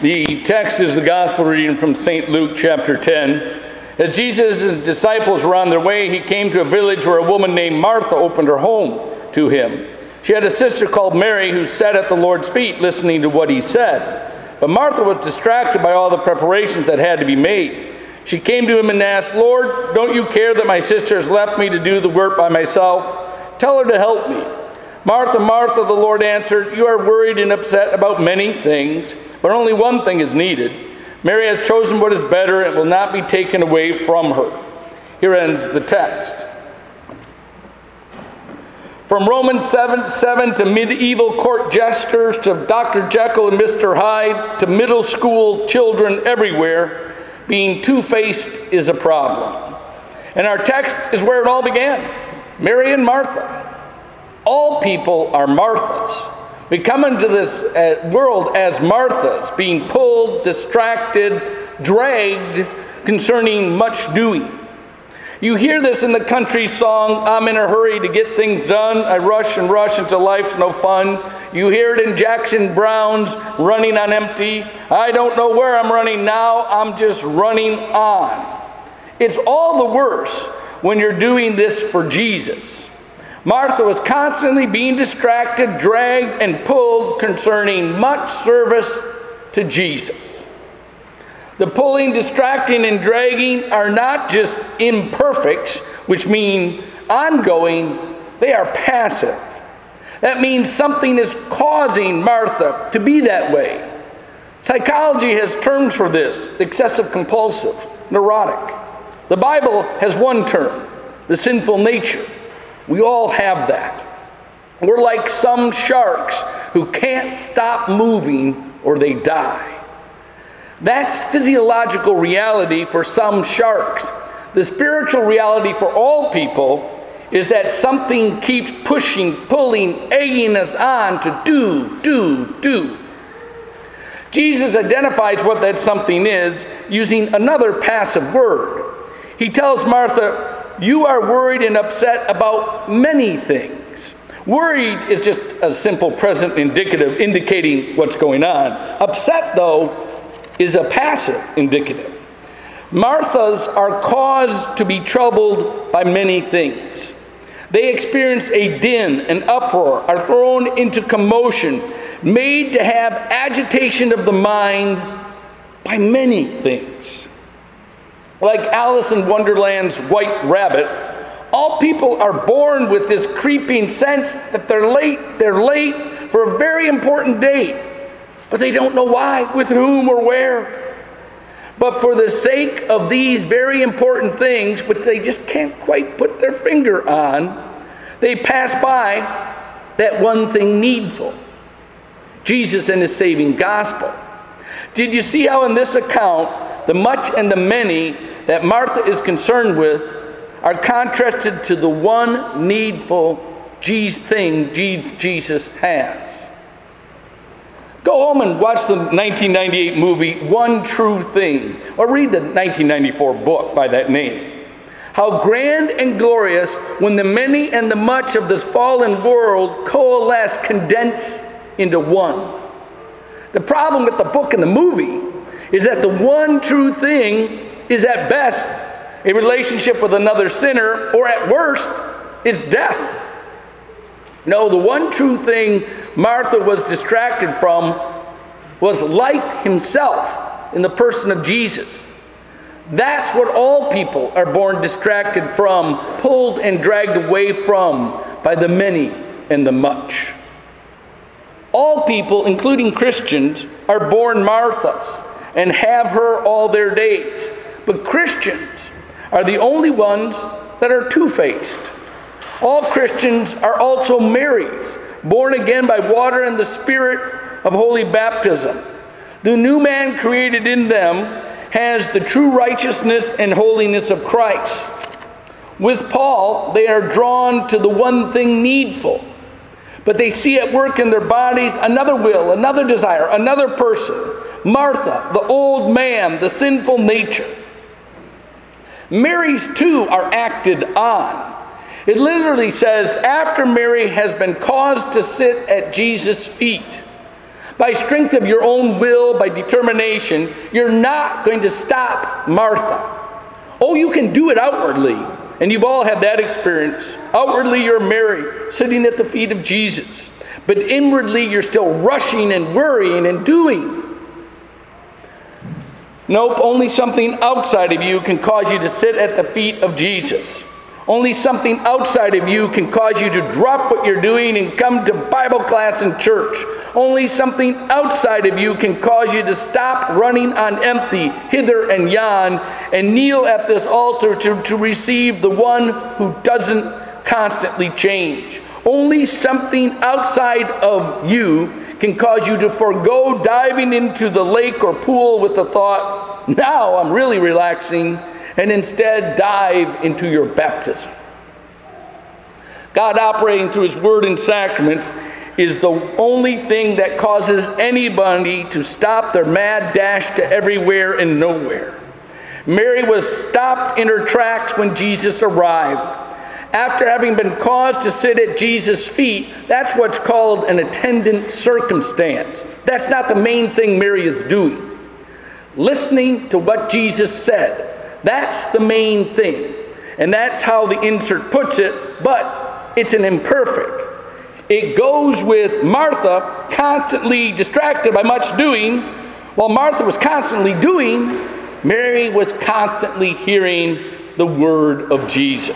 The text is the gospel reading from St. Luke chapter 10. As Jesus and his disciples were on their way, he came to a village where a woman named Martha opened her home to him. She had a sister called Mary who sat at the Lord's feet listening to what he said. But Martha was distracted by all the preparations that had to be made. She came to him and asked, "Lord, don't you care that my sister has left me to do the work by myself? Tell her to help me." "Martha, Martha," the Lord answered, "you are worried and upset about many things, but only one thing is needed. Mary has chosen what is better and will not be taken away from her." Here ends the text. From Romans 7:7 to medieval court jesters, to Dr. Jekyll and Mr. Hyde, to middle school children everywhere, being two-faced is a problem. And our text is where it all began. Mary and Martha. All people are Marthas. We come into this world as Marthas, being pulled, distracted, dragged concerning much doing. You hear this in the country song, "I'm in a hurry to get things done. I rush and rush until life's no fun." You hear it in Jackson Browne's "Running on Empty." "I don't know where I'm running now, I'm just running on." It's all the worse when you're doing this for Jesus. Martha was constantly being distracted, dragged, and pulled concerning much service to Jesus. The pulling, distracting, and dragging are not just imperfects, which mean ongoing, they are passive. That means something is causing Martha to be that way. Psychology has terms for this: excessive compulsive, neurotic. The Bible has one term: the sinful nature. We all have that. We're like some sharks who can't stop moving or they die. That's physiological reality for some sharks. The spiritual reality for all people is that something keeps pushing, pulling, egging us on to do. Jesus identifies what that something is using another passive word. He tells Martha, "You are worried and upset about many things." Worried is just a simple present indicative indicating what's going on. Upset, though, is a passive indicative. Marthas are caused to be troubled by many things. They experience a din, an uproar, are thrown into commotion, made to have agitation of the mind by many things. Like Alice in Wonderland's White Rabbit, all people are born with this creeping sense that they're late for a very important date, but they don't know why, with whom, or where. But for the sake of these very important things, which they just can't quite put their finger on, they pass by that one thing needful: Jesus and his saving gospel. Did you see how in this account, the much and the many that Martha is concerned with are contrasted to the one needful thing Jesus has? Go home and watch the 1998 movie One True Thing, or read the 1994 book by that name. How grand and glorious when the many and the much of this fallen world coalesce, condense into one. The problem with the book and the movie is that the one true thing is at best a relationship with another sinner, or at worst, it's death. No, the one true thing Martha was distracted from was life himself in the person of Jesus. That's what all people are born distracted from, pulled and dragged away from by the many and the much. All people, including Christians, are born Marthas and have her all their days. But Christians are the only ones that are two-faced. All Christians are also Marys, born again by water and the Spirit of holy baptism. The new man created in them has the true righteousness and holiness of Christ. With Paul, they are drawn to the one thing needful, but they see at work in their bodies another will, another desire, another person. Martha, the old man, the sinful nature. Mary's too are acted on. It literally says, after Mary has been caused to sit at Jesus' feet. By strength of your own will, by determination, you're not going to stop Martha. Oh, you can do it outwardly, and you've all had that experience. Outwardly, you're Mary, sitting at the feet of Jesus. But inwardly, you're still rushing and worrying and doing. Nope, only something outside of you can cause you to sit at the feet of Jesus. Only something outside of you can cause you to drop what you're doing and come to Bible class and church. Only something outside of you can cause you to stop running on empty, hither and yon, and kneel at this altar to receive the one who doesn't constantly change. Only something outside of you can cause you to forego diving into the lake or pool with the thought, now I'm really relaxing, and instead dive into your baptism. God operating through His Word and sacraments is the only thing that causes anybody to stop their mad dash to everywhere and nowhere. Mary was stopped in her tracks when Jesus arrived. After having been caused to sit at Jesus' feet, that's what's called an attendant circumstance. That's not the main thing Mary is doing. Listening to what Jesus said. That's the main thing. And that's how the insert puts it, but it's an imperfect. It goes with Martha constantly distracted by much doing. While Martha was constantly doing, Mary was constantly hearing the word of Jesus.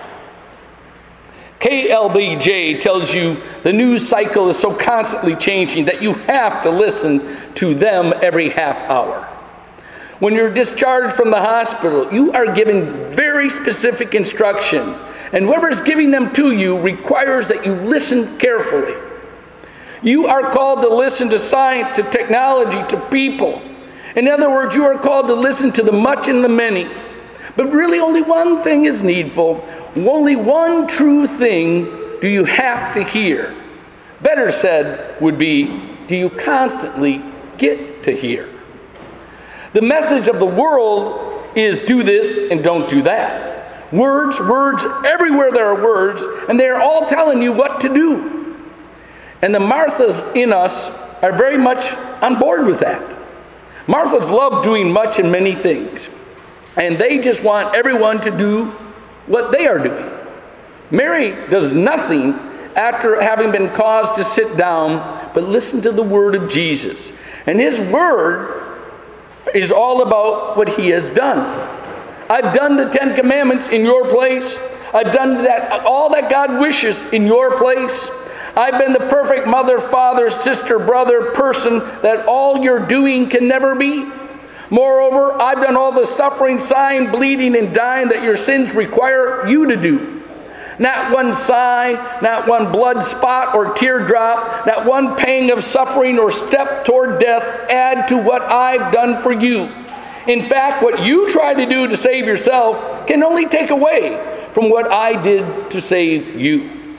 KLBJ tells you the news cycle is so constantly changing that you have to listen to them every half hour. When you're discharged from the hospital, you are given very specific instruction, and whoever's giving them to you requires that you listen carefully. You are called to listen to science, to technology, to people. In other words, you are called to listen to the much and the many. But really only one thing is needful. Only one true thing do you have to hear. Better said would be, do you constantly get to hear? The message of the world is do this and don't do that. Words, everywhere there are words, and they are all telling you what to do. And the Marthas in us are very much on board with that. Marthas love doing much and many things, and they just want everyone to do what they are doing. Mary does nothing after having been caused to sit down, but listen to the word of Jesus. And His word is all about what He has done. I've done the 10 Commandments in your place. I've done that, all that God wishes in your place. I've been the perfect mother, father, sister, brother, person that all you're doing can never be. Moreover, I've done all the suffering, sighing, bleeding, and dying that your sins require you to do. Not one sigh, not one blood spot or teardrop, not one pang of suffering or step toward death add to what I've done for you. In fact, what you try to do to save yourself can only take away from what I did to save you.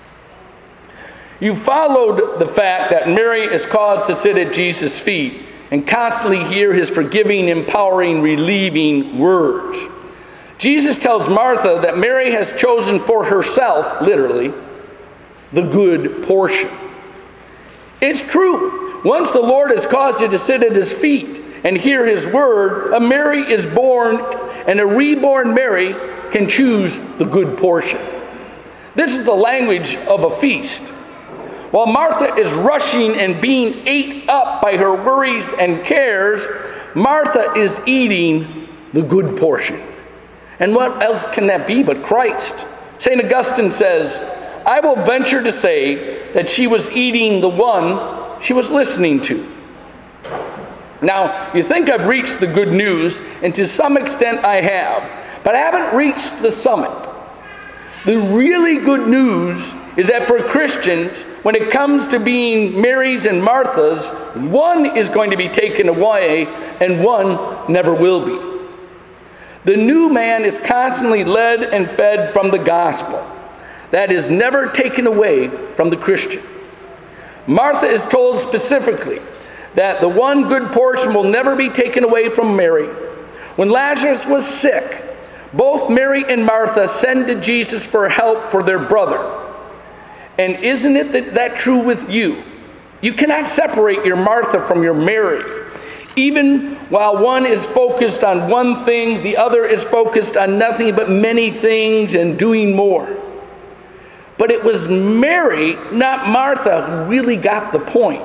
You followed the fact that Mary is called to sit at Jesus' feet and constantly hear His forgiving, empowering, relieving words. Jesus tells Martha that Mary has chosen for herself, literally, the good portion. It's true. Once the Lord has caused you to sit at His feet and hear His word, a Mary is born, and a reborn Mary can choose the good portion. This is the language of a feast. While Martha is rushing and being ate up by her worries and cares, Martha is eating the good portion. And what else can that be but Christ? St. Augustine says, I will venture to say that she was eating the one she was listening to. Now, you think I've reached the good news, and to some extent I have, but I haven't reached the summit. The really good news is that for Christians, when it comes to being Mary's and Martha's, one is going to be taken away and one never will be. The new man is constantly led and fed from the gospel. That is never taken away from the Christian. Martha is told specifically that the one good portion will never be taken away from Mary. When Lazarus was sick, both Mary and Martha send to Jesus for help for their brother. And isn't it that true with you? You cannot separate your Martha from your Mary. Even while one is focused on one thing, the other is focused on nothing but many things and doing more. But it was Mary, not Martha, who really got the point.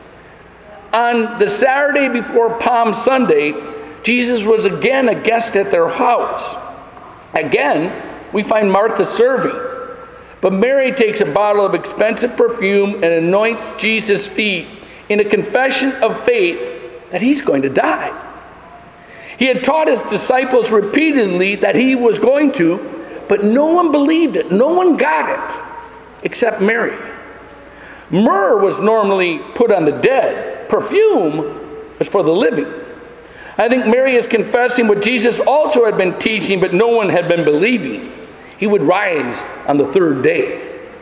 On the Saturday before Palm Sunday, Jesus was again a guest at their house. Again, we find Martha serving. But Mary takes a bottle of expensive perfume and anoints Jesus' feet in a confession of faith that he's going to die. He had taught his disciples repeatedly that he was going to, but no one believed it. No one got it, except Mary. Myrrh was normally put on the dead. Perfume was for the living. I think Mary is confessing what Jesus also had been teaching, but no one had been believing. He would rise on the third day.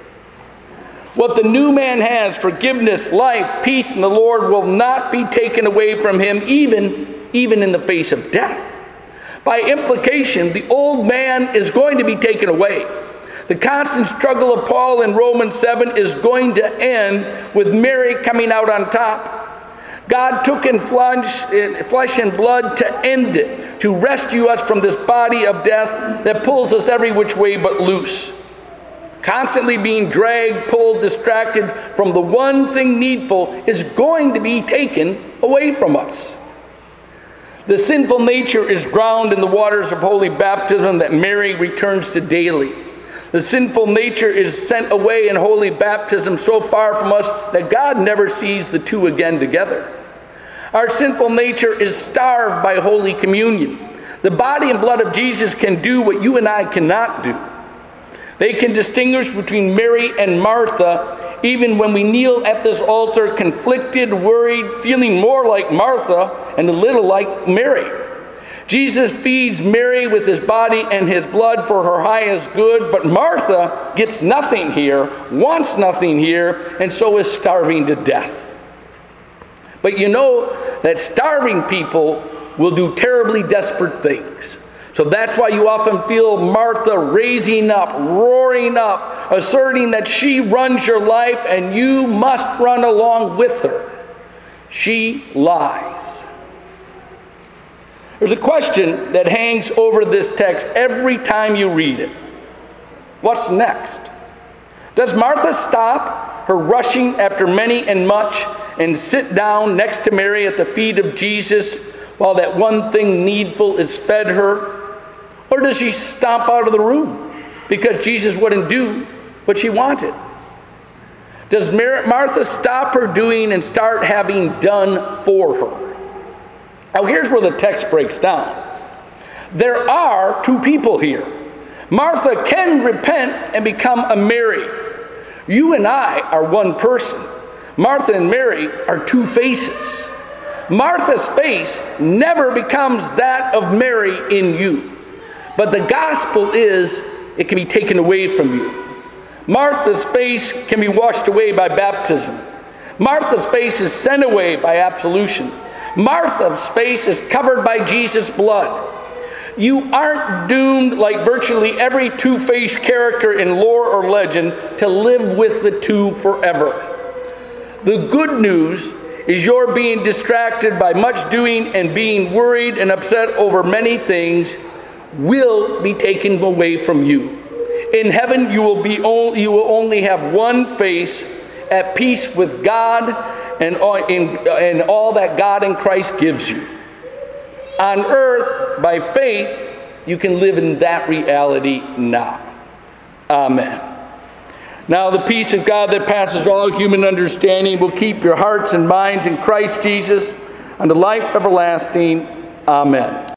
What the new man has, forgiveness, life, peace in the Lord, will not be taken away from him, even in the face of death. By implication, the old man is going to be taken away. The constant struggle of Paul in Romans 7 is going to end with Mary coming out on top. God took in flesh and blood to end it, to rescue us from this body of death that pulls us every which way but loose. Constantly being dragged, pulled, distracted from the one thing needful is going to be taken away from us. The sinful nature is drowned in the waters of holy baptism that Mary returns to daily. The sinful nature is sent away in holy baptism so far from us that God never sees the two again together. Our sinful nature is starved by Holy Communion. The body and blood of Jesus can do what you and I cannot do. They can distinguish between Mary and Martha, even when we kneel at this altar, conflicted, worried, feeling more like Martha and a little like Mary. Jesus feeds Mary with his body and his blood for her highest good, but Martha gets nothing here, wants nothing here, and so is starving to death. But you know that starving people will do terribly desperate things. So that's why you often feel Martha raising up, roaring up, asserting that she runs your life and you must run along with her. She lies. There's a question that hangs over this text every time you read it. What's next? Does Martha stop her rushing after many and much and sit down next to Mary at the feet of Jesus while that one thing needful is fed her? Or does she stomp out of the room because Jesus wouldn't do what she wanted? Does Martha stop her doing and start having done for her? Now here's where the text breaks down. There are two people here. Martha can repent and become a Mary. You and I are one person. Martha and Mary are two faces. Martha's face never becomes that of Mary in you. But the gospel is, it can be taken away from you. Martha's face can be washed away by baptism. Martha's face is sent away by absolution. Martha's face is covered by Jesus' blood. You aren't doomed, like virtually every two-faced character in lore or legend, to live with the two forever. The good news is you're being distracted by much doing and being worried and upset over many things will be taken away from you. In heaven, you will only have one face, at peace with God and all that God in Christ gives you. On earth, by faith, you can live in that reality now. Amen. Now the peace of God that passes all human understanding will keep your hearts and minds in Christ Jesus unto life everlasting. Amen.